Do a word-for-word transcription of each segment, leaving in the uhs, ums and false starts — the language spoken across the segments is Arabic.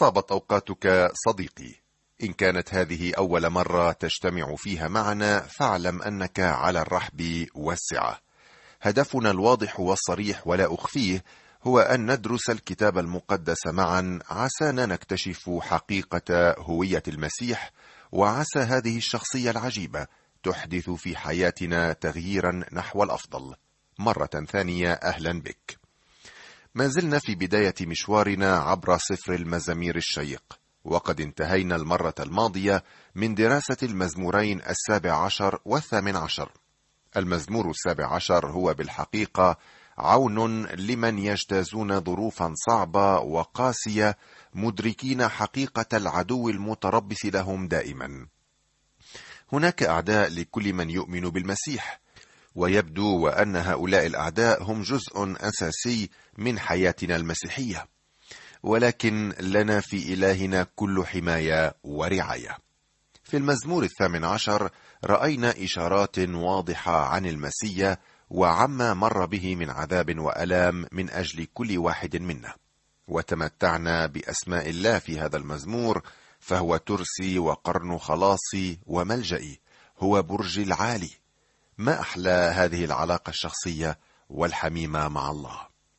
طابت أوقاتك صديقي. إن كانت هذه أول مرة تجتمع فيها معنا فاعلم أنك على الرحب والسعة. هدفنا الواضح والصريح ولا أخفيه هو أن ندرس الكتاب المقدس معا، عسانا نكتشف حقيقة هوية المسيح، وعسى هذه الشخصية العجيبة تحدث في حياتنا تغييرا نحو الأفضل. مرة ثانية أهلا بك. ما زلنا في بداية مشوارنا عبر سفر المزامير الشيق، وقد انتهينا المرة الماضية من دراسة المزمورين السابع عشر والثامن عشر. المزمور السابع عشر هو بالحقيقة عون لمن يجتازون ظروفا صعبة وقاسية، مدركين حقيقة العدو المتربص لهم دائما. هناك أعداء لكل من يؤمن بالمسيح، ويبدو وأن هؤلاء الأعداء هم جزء أساسي من حياتنا المسيحية، ولكن لنا في إلهنا كل حماية ورعاية. في المزمور الثامن عشر رأينا إشارات واضحة عن المسيح وعما مر به من عذاب وألام من أجل كل واحد منا، وتمتعنا بأسماء الله في هذا المزمور، فهو ترسي وقرن خلاصي وملجئي، هو برج العالي. ما أحلى هذه العلاقة الشخصية والحميمة مع الله.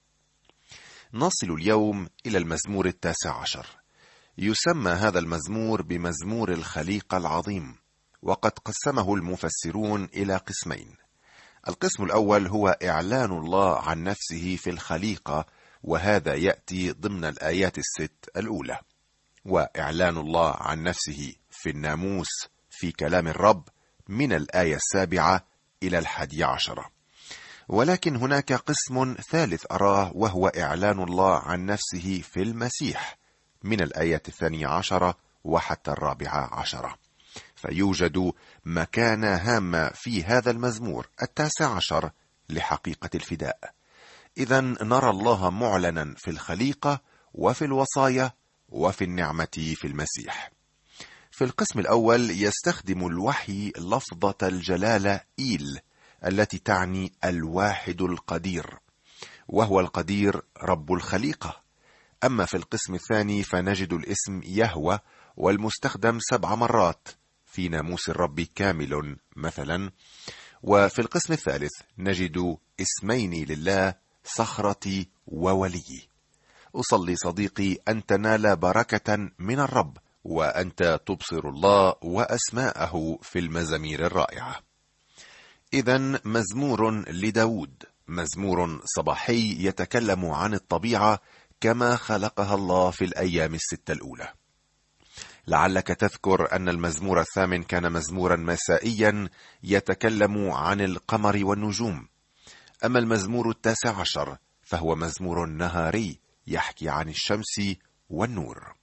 نصل اليوم إلى المزمور التاسع عشر. يسمى هذا المزمور بمزمور الخليقة العظيم، وقد قسمه المفسرون إلى قسمين. القسم الأول هو إعلان الله عن نفسه في الخليقة، وهذا يأتي ضمن الآيات الست الأولى، وإعلان الله عن نفسه في الناموس في كلام الرب من الآية السابعة إلى الحادية عشرة. ولكن هناك قسم ثالث أراه، وهو إعلان الله عن نفسه في المسيح من الآية الثانية عشرة وحتى الرابعة عشرة. فيوجد مكانة هامة في هذا المزمور التاسع عشر لحقيقة الفداء. إذن نرى الله معلنا في الخليقة وفي الوصايا وفي النعمة في المسيح. في القسم الأول يستخدم الوحي لفظة الجلالة إيل التي تعني الواحد القدير، وهو القدير رب الخليقة. أما في القسم الثاني فنجد الاسم يهوه والمستخدم سبع مرات في ناموس الرب كامل مثلا. وفي القسم الثالث نجد اسمين لله، صخرتي وولي. أصلي صديقي أن تنال بركة من الرب، وأنت تبصر الله وأسماءه في المزامير الرائعة. إذن مزمور لداود، مزمور صباحي يتكلم عن الطبيعة كما خلقها الله في الأيام الستة الأولى. لعلك تذكر أن المزمور الثامن كان مزمورا مسائيا يتكلم عن القمر والنجوم. أما المزمور التاسع عشر فهو مزمور نهاري يحكي عن الشمس والنور.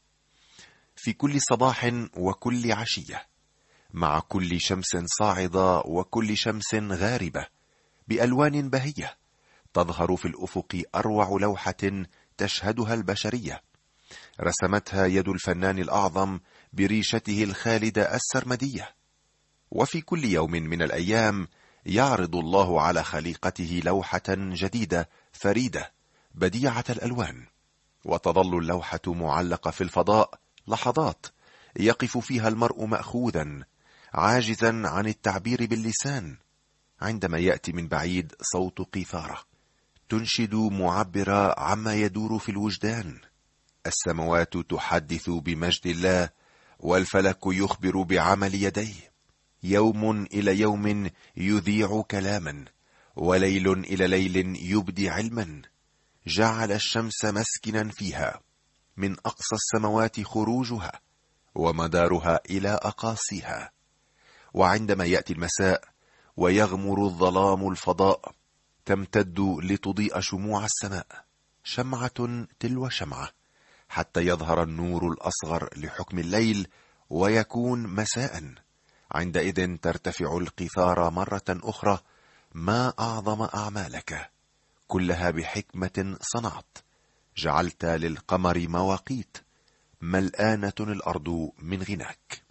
في كل صباح وكل عشية، مع كل شمس صاعدة وكل شمس غاربة بألوان بهية، تظهر في الأفق أروع لوحة تشهدها البشرية، رسمتها يد الفنان الأعظم بريشته الخالدة السرمدية. وفي كل يوم من الأيام يعرض الله على خليقته لوحة جديدة فريدة بديعة الألوان، وتظل اللوحة معلقة في الفضاء لحظات يقف فيها المرء مأخوذا عاجزا عن التعبير باللسان، عندما يأتي من بعيد صوت قيثارة تنشد معبرة عما يدور في الوجدان. السماوات تحدث بمجد الله، والفلك يخبر بعمل يديه. يوم إلى يوم يذيع كلاما، وليل إلى ليل يبدي علما. جعل الشمس مسكنا فيها، من أقصى السماوات خروجها، ومدارها إلى أقاصيها. وعندما يأتي المساء ويغمر الظلام الفضاء، تمتد لتضيء شموع السماء شمعة تلو شمعة، حتى يظهر النور الأصغر لحكم الليل ويكون مساء. عندئذ ترتفع القيثارة مرة أخرى: ما أعظم أعمالك، كلها بحكمة صنعت، جعلت للقمر مواقيت، ملآنة الأرض من غناك.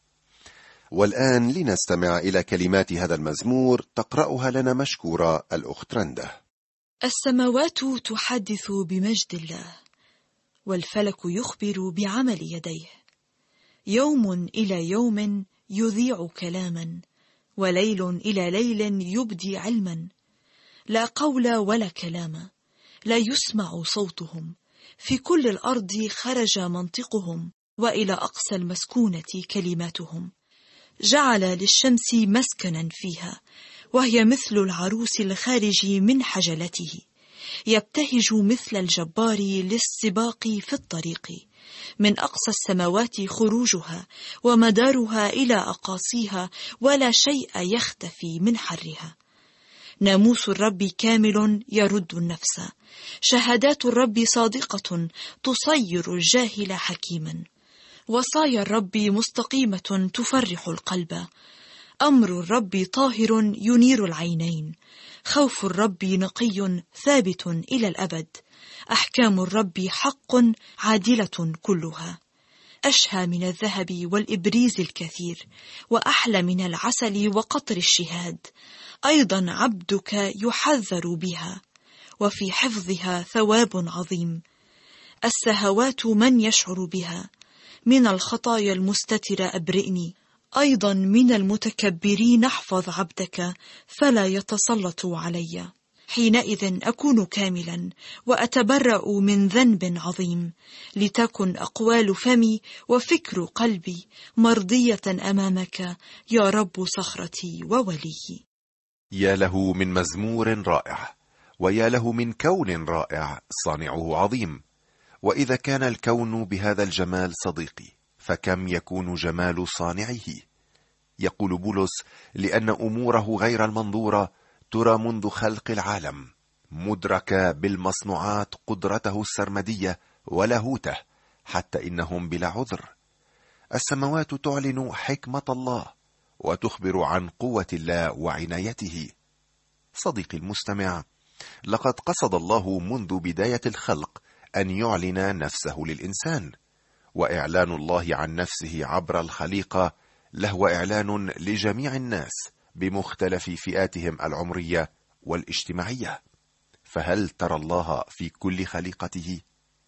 والآن لنستمع إلى كلمات هذا المزمور تقرأها لنا مشكورة الأخت رندا. السماوات تحدث بمجد الله، والفلك يخبر بعمل يديه. يوم إلى يوم يذيع كلاما، وليل إلى ليل يبدي علما. لا قول ولا كلام، لا يسمع صوتهم. في كل الأرض خرج منطقهم، وإلى أقصى المسكونة كلماتهم. جعل للشمس مسكنا فيها، وهي مثل العروس الخارج من حجلته. يبتهج مثل الجبار للسباق في الطريق. من أقصى السماوات خروجها، ومدارها إلى أقاصيها، ولا شيء يختفي من حرها. ناموس الرب كامل يرد النفس، شهادات الرب صادقة تصير الجاهل حكيما. وصايا الرب مستقيمة تفرح القلب. أمر الرب طاهر ينير العينين. خوف الرب نقي ثابت إلى الأبد. أحكام الرب حق عادلة كلها. أشهى من الذهب والإبريز الكثير، وأحلى من العسل وقطر الشهاد. أيضا عبدك يحذر بها، وفي حفظها ثواب عظيم. السهوات من يشعر بها، من الخطايا المستترة أبرئني. أيضا من المتكبرين احفظ عبدك، فلا يتسلط علي. حينئذ أكون كاملا، وأتبرأ من ذنب عظيم. لتكن أقوال فمي وفكر قلبي مرضية أمامك، يا رب صخرتي وولي. يا له من مزمور رائع، ويا له من كون رائع صانعه عظيم. وإذا كان الكون بهذا الجمال صديقي، فكم يكون جمال صانعه. يقول بولس: لأن أموره غير المنظورة ترى منذ خلق العالم، مدركة بالمصنوعات قدرته السرمدية ولاهوته، حتى إنهم بلا عذر. السماوات تعلن حكمة الله، وتخبر عن قوة الله وعنايته. صديقي المستمع، لقد قصد الله منذ بداية الخلق أن يعلن نفسه للإنسان، وإعلان الله عن نفسه عبر الخليقة لهو إعلان لجميع الناس بمختلف فئاتهم العمرية والاجتماعية. فهل ترى الله في كل خليقته؟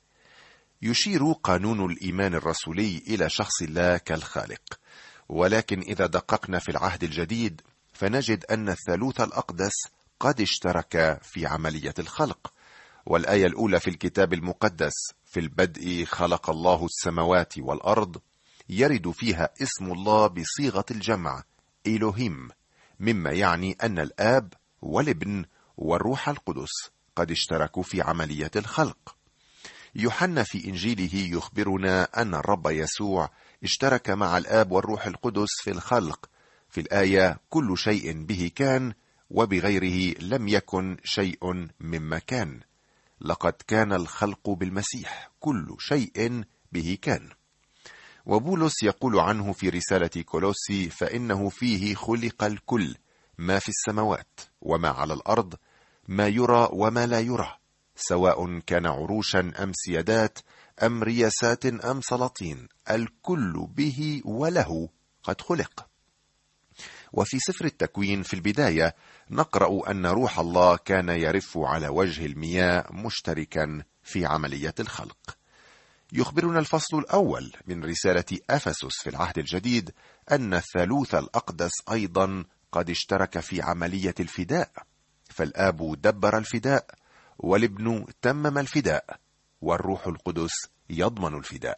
يشير قانون الإيمان الرسولي إلى شخص الله كالخالق، ولكن إذا دققنا في العهد الجديد فنجد أن الثالوث الأقدس قد اشترك في عملية الخلق. والآية الأولى في الكتاب المقدس: في البدء خلق الله السماوات والأرض، يرد فيها اسم الله بصيغة الجمع إلهيم، مما يعني أن الآب والابن والروح القدس قد اشتركوا في عملية الخلق. يوحنا في إنجيله يخبرنا أن الرب يسوع اشترك مع الآب والروح القدس في الخلق. في الآية: كل شيء به كان، وبغيره لم يكن شيء مما كان. لقد كان الخلق بالمسيح، كل شيء به كان. وبولس يقول عنه في رسالة كولوسي: فإنه فيه خلق الكل، ما في السماوات وما على الأرض، ما يرى وما لا يرى، سواء كان عروشا أم سيادات أم رياسات أم سلاطين، الكل به وله قد خلق. وفي سفر التكوين في البداية نقرأ أن روح الله كان يرف على وجه المياه مشتركا في عملية الخلق. يخبرنا الفصل الأول من رسالة أفسس في العهد الجديد أن الثالوث الأقدس أيضا قد اشترك في عملية الفداء، فالآب دبر الفداء، والابن تمم الفداء، والروح القدس يضمن الفداء.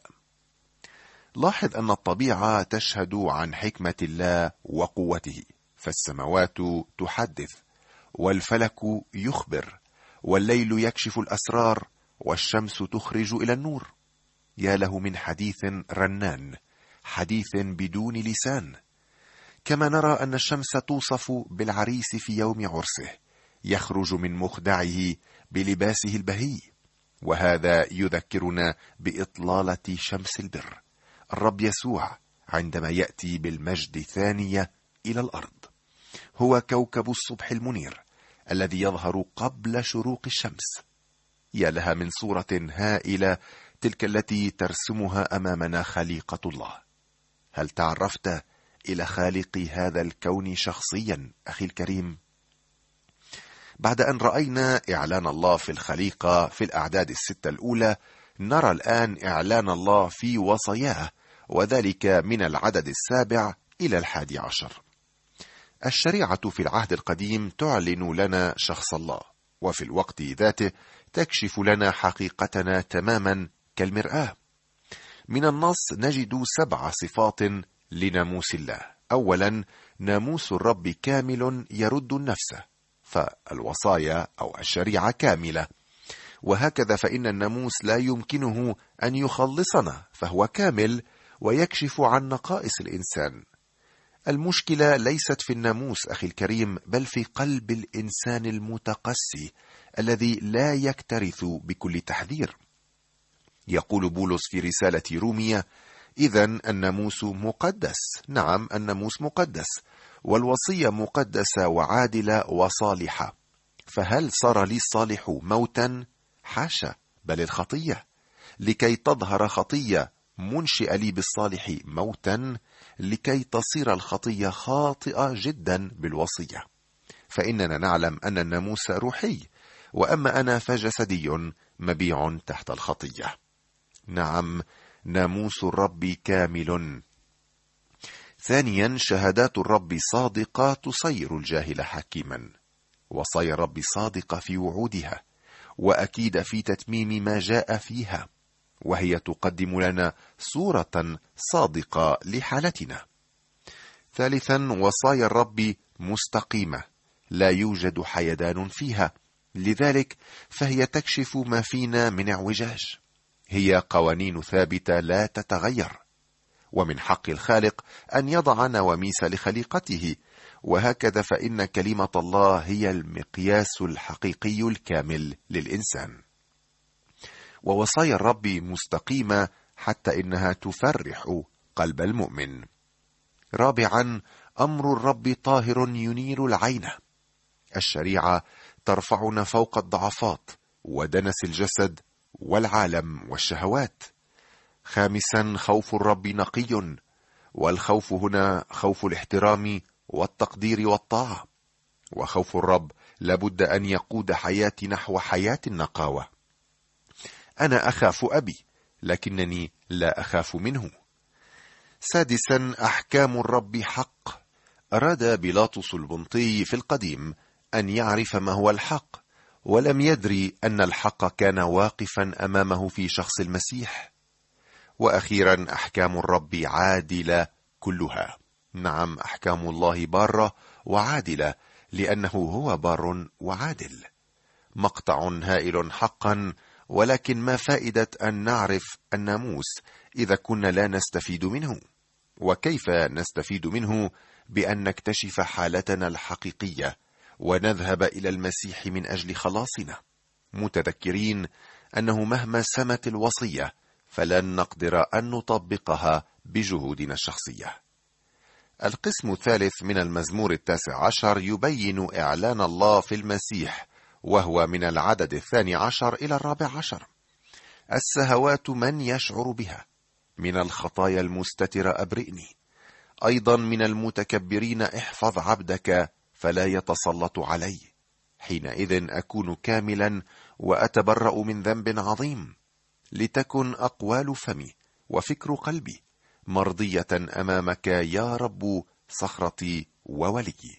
لاحظ أن الطبيعة تشهد عن حكمة الله وقوته، فالسماوات تحدث، والفلك يخبر، والليل يكشف الأسرار، والشمس تخرج إلى النور. يا له من حديث رنان، حديث بدون لسان. كما نرى أن الشمس توصف بالعريس في يوم عرسه، يخرج من مخدعه بلباسه البهي، وهذا يذكرنا بإطلالة شمس البر، الرب يسوع عندما يأتي بالمجد ثانية إلى الأرض. هو كوكب الصبح المنير الذي يظهر قبل شروق الشمس. يا لها من صورة هائلة تلك التي ترسمها أمامنا خليقة الله. هل تعرفت إلى خالق هذا الكون شخصيا أخي الكريم؟ بعد أن رأينا إعلان الله في الخليقة في الأعداد الستة الأولى، نرى الآن إعلان الله في وصاياه، وذلك من العدد السابع إلى الحادي عشر. الشريعة في العهد القديم تعلن لنا شخص الله، وفي الوقت ذاته تكشف لنا حقيقتنا تماما كالمرآة. من النص نجد سبع صفات لناموس الله. أولا، ناموس الرب كامل يرد النفس، فالوصايا أو الشريعة كاملة، وهكذا فإن الناموس لا يمكنه أن يخلصنا، فهو كامل ويكشف عن نقائص الإنسان. المشكلة ليست في الناموس أخي الكريم، بل في قلب الإنسان المتقسي الذي لا يكترث بكل تحذير. يقول بولس في رسالة رومية: إذن الناموس مقدس. نعم، الناموس مقدس، والوصية مقدسة وعادلة وصالحة. فهل صار لي الصالح موتا؟ حاشا، بل الخطية. لكي تظهر خطية منشئ لي بالصالح موتا، لكي تصير الخطية خاطئة جدا بالوصية. فإننا نعلم أن الناموس روحي، وأما أنا فجسدي مبيع تحت الخطية. نعم، ناموس الرب كامل. ثانيا، شهادات الرب صادقة تصير الجاهل حكيما. وصايا الرب صادقة في وعودها، وأكيد في تتميم ما جاء فيها، وهي تقدم لنا صورة صادقة لحالتنا. ثالثا، وصايا الرب مستقيمة، لا يوجد حيدان فيها، لذلك فهي تكشف ما فينا من اعوجاج. هي قوانين ثابتة لا تتغير، ومن حق الخالق أن يضع نواميس لخليقته، وهكذا فإن كلمة الله هي المقياس الحقيقي الكامل للإنسان. ووصايا الرب مستقيمة حتى إنها تفرح قلب المؤمن. رابعا، أمر الرب طاهر ينير العين. الشريعة ترفعنا فوق الضعفات ودنس الجسد والعالم والشهوات. خامسا، خوف الرب نقي، والخوف هنا خوف الاحترام والتقدير والطاعة. وخوف الرب لابد أن يقود حياتي نحو حياة النقاوة. أنا أخاف أبي، لكنني لا أخاف منه. سادسا، أحكام الرب حق. أراد بيلاطس البنطي في القديم أن يعرف ما هو الحق، ولم يدري أن الحق كان واقفا أمامه في شخص المسيح. وأخيرا، أحكام الرب عادلة كلها. نعم، أحكام الله بارة وعادلة، لأنه هو بار وعادل. مقطع هائل حقا، ولكن ما فائدة أن نعرف الناموس إذا كنا لا نستفيد منه؟ وكيف نستفيد منه؟ بأن نكتشف حالتنا الحقيقية ونذهب إلى المسيح من أجل خلاصنا، متذكرين أنه مهما سمت الوصية فلن نقدر أن نطبقها بجهودنا الشخصية. القسم الثالث من المزمور التاسع عشر يبين إعلان الله في المسيح، وهو من العدد الثاني عشر إلى الرابع عشر. السهوات من يشعر بها، من الخطايا المستترة أبرئني، أيضا من المتكبرين احفظ عبدك فلا يتسلط علي. حينئذ أكون كاملا وأتبرأ من ذنب عظيم. لتكن أقوال فمي وفكر قلبي مرضية أمامك يا رب، صخرتي وولي.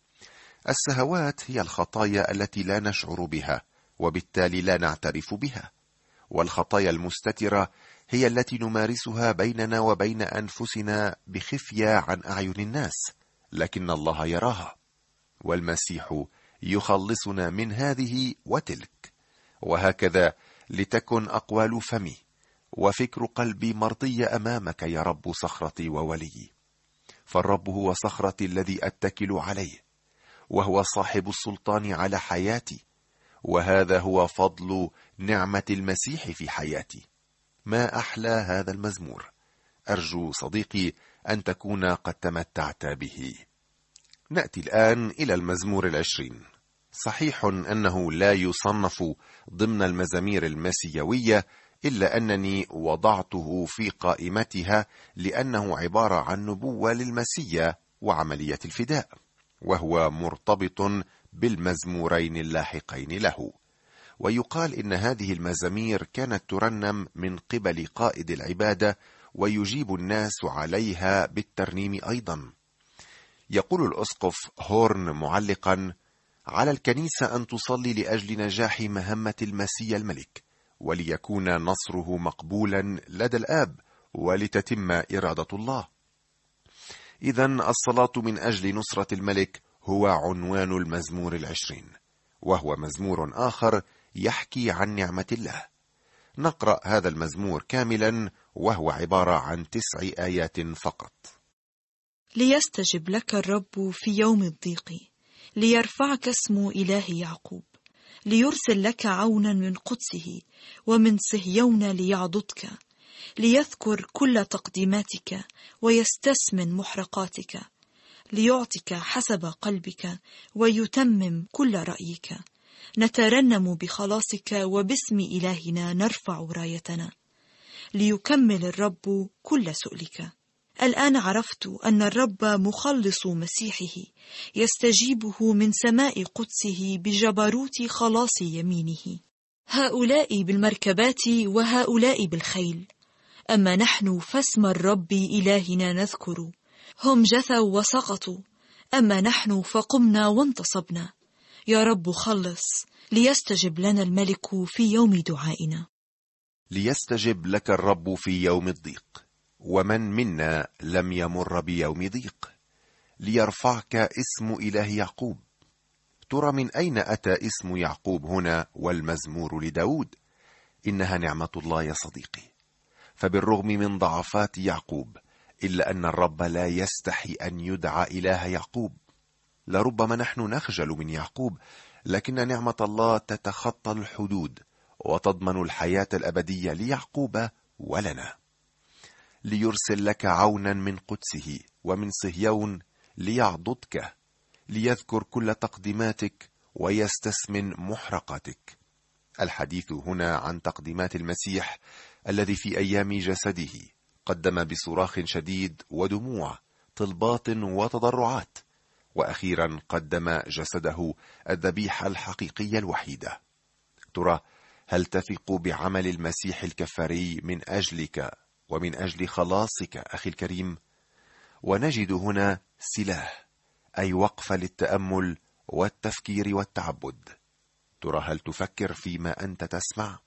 السهوات هي الخطايا التي لا نشعر بها، وبالتالي لا نعترف بها. والخطايا المستترة هي التي نمارسها بيننا وبين أنفسنا بخفية عن أعين الناس، لكن الله يراها. والمسيح يخلصنا من هذه وتلك. وهكذا لتكن أقوال فمي وفكر قلبي مرضية أمامك يا رب، صخرتي وولي. فالرب هو صخرتي الذي أتكل عليه، وهو صاحب السلطان على حياتي، وهذا هو فضل نعمة المسيح في حياتي. ما أحلى هذا المزمور. أرجو صديقي أن تكون قد تمتعت به. نأتي الآن إلى المزمور العشرين. صحيح أنه لا يصنف ضمن المزامير المسيوية، إلا أنني وضعته في قائمتها لأنه عبارة عن نبوة للمسيا وعملية الفداء، وهو مرتبط بالمزمورين اللاحقين له. ويقال إن هذه المزامير كانت ترنم من قبل قائد العبادة، ويجيب الناس عليها بالترنيم أيضا. يقول الأسقف هورن معلقا: على الكنيسة أن تصلي لأجل نجاح مهمة المسيح الملك، وليكون نصره مقبولا لدى الآب، ولتتم إرادة الله. إذن الصلاة من أجل نصرة الملك هو عنوان المزمور العشرين، وهو مزمور آخر يحكي عن نعمة الله. نقرأ هذا المزمور كاملا، وهو عبارة عن تسع آيات فقط. ليستجب لك الرب في يوم الضيق، ليرفعك اسم إله يعقوب، ليرسل لك عونا من قدسه ومن صهيون ليعضدك، ليذكر كل تقديماتك ويستثمن محرقاتك، ليعطك حسب قلبك ويتمم كل رأيك. نترنم بخلاصك وباسم إلهنا نرفع رايتنا، ليكمل الرب كل سؤلك. الآن عرفت أن الرب مخلص مسيحه يستجيبه من سماء قدسه بجبروت خلاص يمينه. هؤلاء بالمركبات وهؤلاء بالخيل، أما نحن فاسم الرب إلهنا نذكر. هم جثوا وسقطوا، أما نحن فقمنا وانتصبنا. يا رب خلص، ليستجب لنا الملك في يوم دعائنا. ليستجب لك الرب في يوم الضيق، ومن منا لم يمر بيوم ضيق؟ ليرفعك اسم إله يعقوب. ترى من أين أتى اسم يعقوب هنا والمزمور لداود؟ إنها نعمة الله يا صديقي. فبالرغم من ضعفات يعقوب، إلا أن الرب لا يستحي أن يدعى إله يعقوب. لربما نحن نخجل من يعقوب، لكن نعمة الله تتخطى الحدود وتضمن الحياة الأبدية ليعقوب ولنا. ليرسل لك عونا من قدسه ومن صهيون ليعضدك، ليذكر كل تقديماتك ويستثمن محرقاتك. الحديث هنا عن تقديمات المسيح الذي في أيام جسده قدم بصراخ شديد ودموع طلبات وتضرعات، وأخيرا قدم جسده الذبيحة الحقيقية الوحيدة. ترى هل تثق بعمل المسيح الكفاري من أجلك ومن أجل خلاصك أخي الكريم؟ ونجد هنا سلاح، أي وقفة للتأمل والتفكير والتعبد. ترى هل تفكر فيما أنت تسمع؟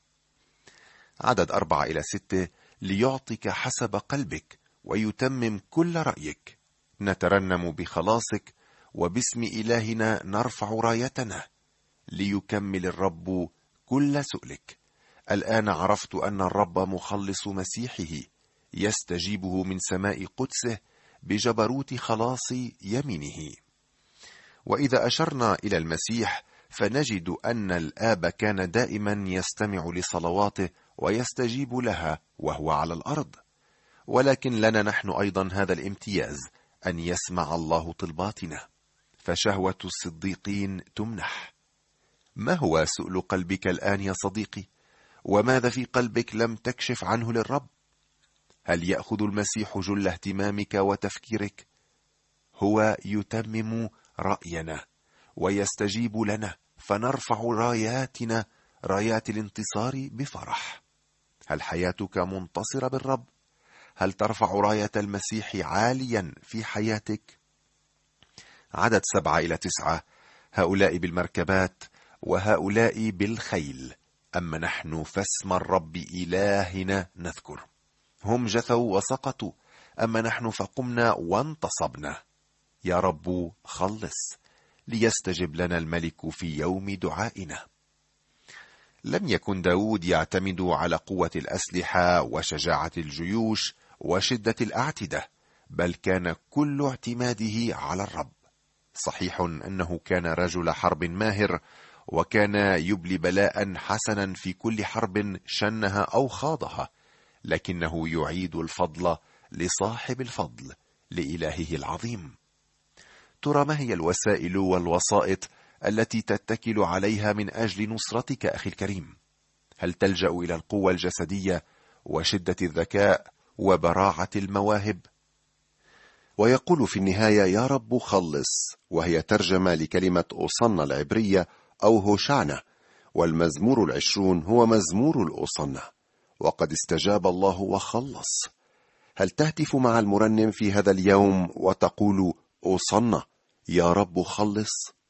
عدد أربعة إلى ستة: ليعطيك حسب قلبك ويتمم كل رأيك. نترنم بخلاصك وباسم إلهنا نرفع رايتنا، ليكمل الرب كل سؤلك. الآن عرفت أن الرب مخلص مسيحه يستجيبه من سماء قدسه بجبروت خلاص يمينه. وإذا أشرنا إلى المسيح فنجد أن الآب كان دائما يستمع لصلواته ويستجيب لها وهو على الأرض، ولكن لنا نحن أيضا هذا الامتياز أن يسمع الله طلباتنا، فشهوة الصديقين تمنح. ما هو سؤل قلبك الآن يا صديقي؟ وماذا في قلبك لم تكشف عنه للرب؟ هل يأخذ المسيح جل اهتمامك وتفكيرك؟ هو يتمم رأينا ويستجيب لنا، فنرفع راياتنا، رايات الانتصار بفرح. هل حياتك منتصرة بالرب؟ هل ترفع راية المسيح عاليا في حياتك؟ عدد سبعة إلى تسعة: هؤلاء بالمركبات وهؤلاء بالخيل، أما نحن فاسم الرب إلهنا نذكر. هم جثوا وسقطوا، أما نحن فقمنا وانتصبنا. يا رب خلص، ليستجب لنا الملك في يوم دعائنا. لم يكن داود يعتمد على قوة الأسلحة وشجاعة الجيوش وشدة الأعتدة، بل كان كل اعتماده على الرب. صحيح أنه كان رجل حرب ماهر، وكان يبلي بلاء حسنا في كل حرب شنها أو خاضها، لكنه يعيد الفضل لصاحب الفضل، لإلهه العظيم. ترى ما هي الوسائل والوسائط التي تتكل عليها من أجل نصرتك أخي الكريم؟ هل تلجأ إلى القوة الجسدية وشدة الذكاء وبراعة المواهب؟ ويقول في النهاية: يا رب خلص، وهي ترجمة لكلمة أوصنا العبرية أو هوشعنا، والمزمور العشرون هو مزمور الأوصنة، وقد استجاب الله وخلص. هل تهتف مع المرنم في هذا اليوم وتقول أوصنة يا رب خلص؟